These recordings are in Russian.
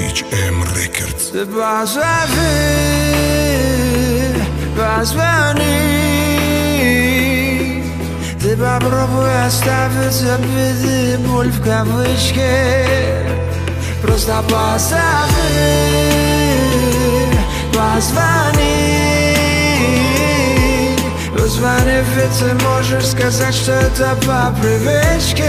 HM Records. Ты позвони, ты попробуй оставить обиды, боль в кавычке. Просто позвони, ведь ты можешь сказать, что это по привычке.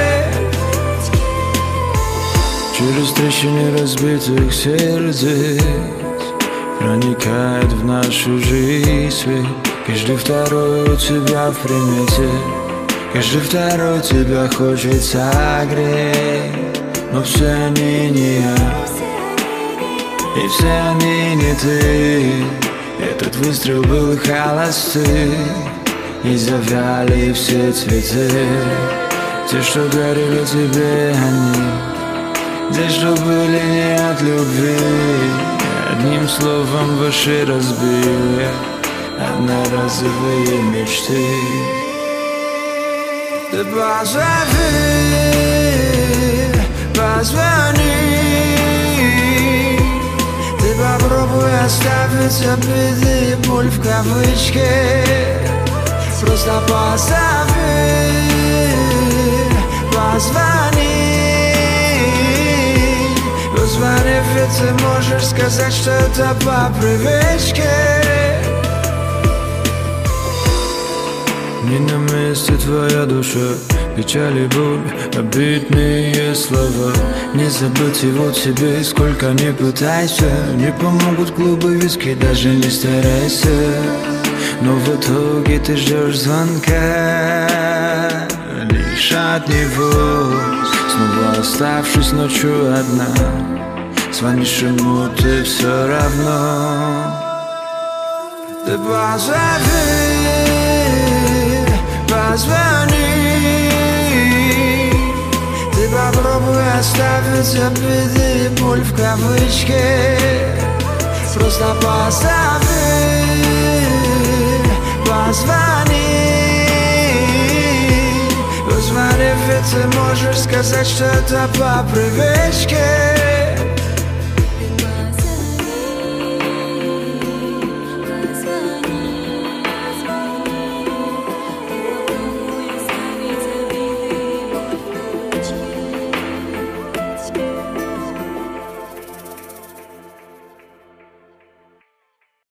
Через трещины разбитых сердец проникает в нашу жизнь свет. Каждый второй у тебя в примете, каждый второй тебя хочет согреть. Но все они не я, и все они не ты. Этот выстрел был холостый, и завяли все цветы. Те, что дарили тебе они, те, что были не от любви. Одним словом ваши разбили одноразовые мечты. Ты позвони, ты попробуй оставить обиды и боль в кавычке. Просто позвони, ведь ты можешь сказать, что это по привычке. Не на месте твоя душа, печаль и боль, обидные слова. Не забыть его тебе, сколько ни пытайся. Не помогут клубы, виски, даже не старайся. Но в итоге ты ждешь звонка лишь от него. Снова оставшись ночью одна, звонишь ему, ты все равно. Ты позвони, ты попробуй оставить обиды и боль в кавычке. Просто позвони, ведь ты можешь сказать, что это по привычке.